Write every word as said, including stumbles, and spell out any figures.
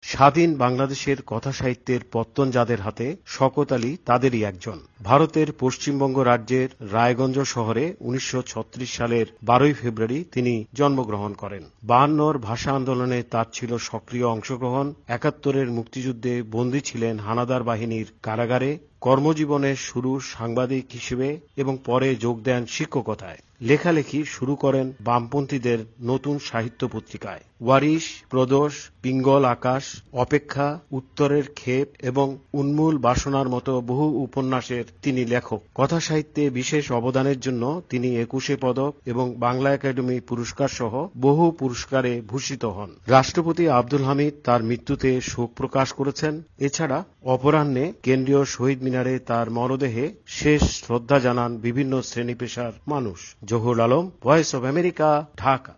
স্বাধীন বাংলাদেশের কথাসাহিত্যের পত্তন যাদের হাতে, শওকত আলী তাদেরই একজন। ভারতের পশ্চিমবঙ্গ রাজ্যের রায়গঞ্জ শহরে উনিশশো ছত্রিশ সালের বারোই ফেব্রুয়ারি তিনি জন্মগ্রহণ করেন। বায়ান্নর ভাষা আন্দোলনে তার ছিল সক্রিয় অংশগ্রহণ। একাত্তরের মুক্তিযুদ্ধে বন্দী ছিলেন হানাদার বাহিনীর কারাগারে। কর্মজীবনের শুরু সাংবাদিক হিসেবে এবং পরে যোগ দেন শিক্ষকতায়। লেখালেখি শুরু করেন বামপন্থীদের নতুন সাহিত্য পত্রিকায়। ওয়ারিশ, প্রদোষ, পিঙ্গল আকাশ, অপেক্ষা, উত্তরের ক্ষেপ এবং উন্মূল বাসনার মতো বহু উপন্যাসের তিনি লেখক। কথাসাহিত্যে বিশেষ অবদানের জন্য তিনি একুশে পদক এবং বাংলা একাডেমি পুরস্কার সহ বহু পুরস্কারে ভূষিত হন। রাষ্ট্রপতি আব্দুল হামিদ তার মৃত্যুতে শোক প্রকাশ করেছেন। এছাড়া অপরাহ্নে কেন্দ্রীয় শহীদ মিনারে তার মরদেহে শেষ শ্রদ্ধা জানান বিভিন্ন শ্রেণী পেশার মানুষ। Zahur Alam, Voice of America, Dhaka.